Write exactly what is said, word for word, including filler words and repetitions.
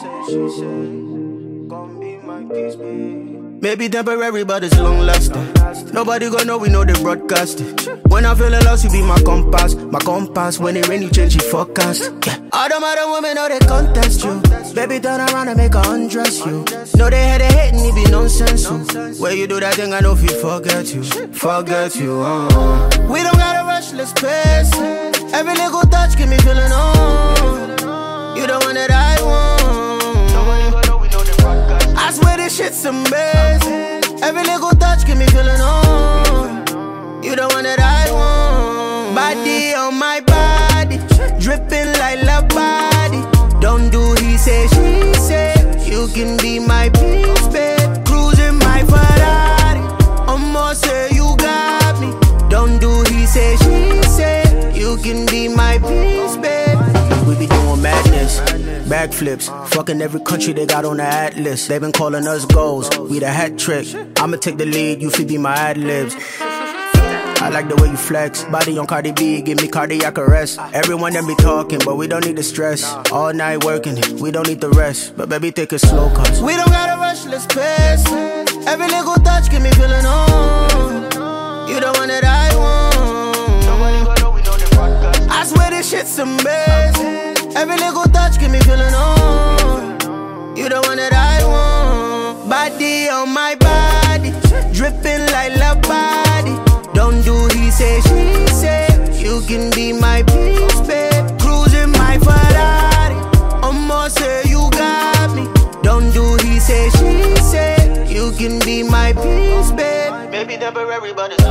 said, she said, gon' be my peace, babe. Maybe temporary, but it's long lasting. Nobody gon' know we know they broadcast it. When I feel lost, you be my compass. My compass, when it rain, you change your forecast. Yeah. All them other women know they contest you. Baby, turn around and make her undress you. Know they had a hate and it be nonsense. Where you do that thing, I know if you forget you. Forget you, uh. We don't gotta rush, let's pace. Every little touch give me feeling on. You the one that I want. I swear this shit's amazing. Every little touch give me feeling on. You the one that I want. Body on my body, dripping like love body. Don't do he say, she say. You can be my peace, babe. Cruising my Ferrari. I'ma say you got me. Don't do he say, she say. You can be my peace, babe. We be doing madness, backflips, fucking every country they got on the atlas. They been calling us goals, we the hat trick. I'ma take the lead, you feel be my ad-libs. I like the way you flex, body on Cardi B, give me cardiac arrest. Everyone them be talking, but we don't need the stress. All night working, we don't need the rest. But baby, take it slow, cause we don't gotta rush, let's pace. Every little touch give me feeling on. You the one that I want. I swear this shit's amazing. Every little touch give me feeling on. You the one that I want. Body on my body, dripping like love body. Don't do he say, she say. You can be my peace, babe. Cruising my Ferrari. I'ma say you got me. Don't do he say, she say. You can be my peace, babe. Maybe temporary, but it's